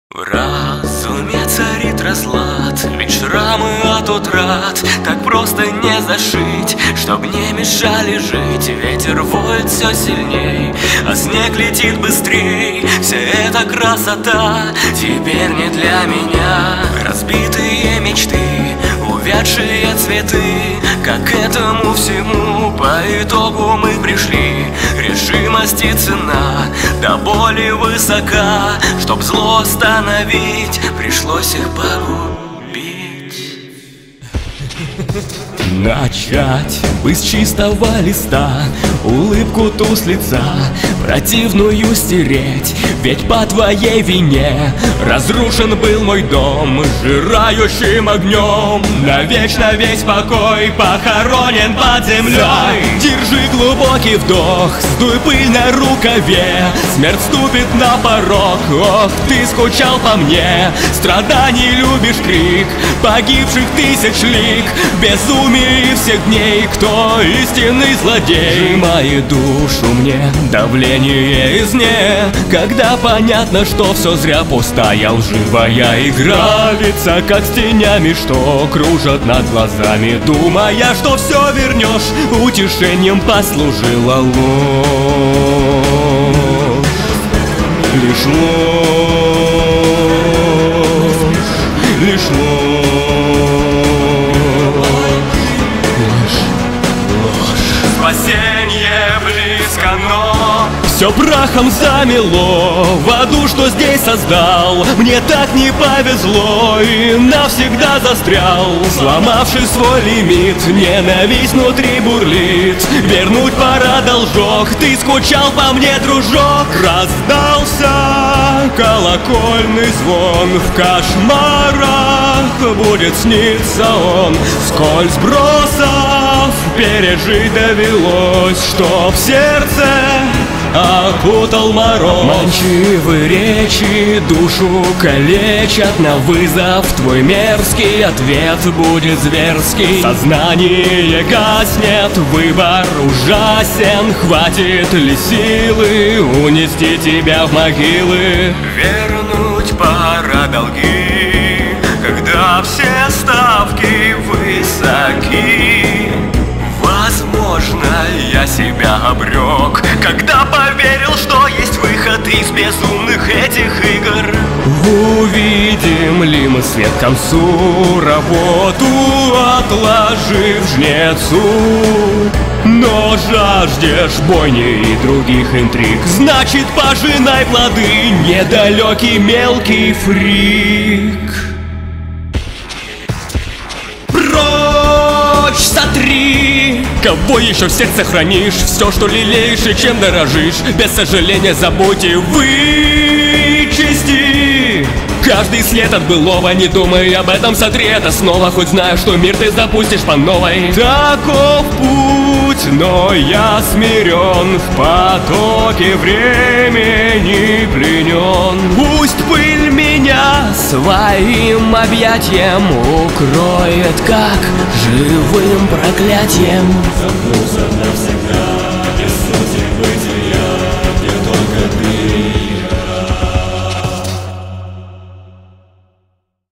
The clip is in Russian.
В разуме царит разлад, ведь шрамы от утрат так просто не зашить, чтоб не мешали жить. Ветер воет все сильней, а снег летит быстрей. Вся эта красота теперь не для меня. Разбитые мечты, увядшие цветы, как к этому всему по итогу мы пришли. Решимость и цена до боли высока, чтоб зло остановить, пришлось их погубить. Начать бы с чистого листа, улыбку ту с лица противную стереть. Ведь по твоей вине разрушен был мой дом сжирающим огнем. Навечно весь покой похоронен под землей. Держи глубокий вдох, сдуй пыль на рукаве. Смерть ступит на порог, ох, ты скучал по мне. Страданий любишь крик погибших тысяч лик, безумие всех дней, кто истинный злодей. Сжимает душу мне давление изне, когда понятно, что все зря, пустая лживая игра. Лица как с тенями, что кружат над глазами, думая, что все вернешь, утешением послужила ложь. Лишь ложь, лишь ложь. Спасение близко, но все прахом замело в аду, что здесь создал. Мне так не повезло и навсегда застрял, сломавший свой лимит. Ненависть внутри бурлит, вернуть пора должок. Ты скучал по мне, дружок. Раздался колокольный звон, в кошмарах будет сниться он. Сколь сбросов пережить довелось, чтоб в сердце окутал мороз. Манчивые речи душу калечат, на вызов твой мерзкий ответ будет зверский. Сознание гаснет, выбор ужасен. Хватит ли силы унести тебя в могилы? вернуть пора долги, когда все ставки высоки. Возможно, я себя обрек, когда поверил, что есть выход из безумных этих игр. Увидим ли мы свет к концу, работу отложив жнецу? Но жаждешь бойни и других интриг, значит, пожинай плоды, недалекий мелкий фрик. Прочь сотри, кого еще в сердце хранишь, все, что лелеешь и чем дорожишь, без сожаления забудь и вычисти каждый след от былого. Не думай об этом, сотри это снова, хоть знаю, что мир ты запустишь по новой. Таков путь, но я смирен, в потоке времени пленен. Пусть пыль меня своим объятием укроет, как живым проклятием. Замкнулся навсегда.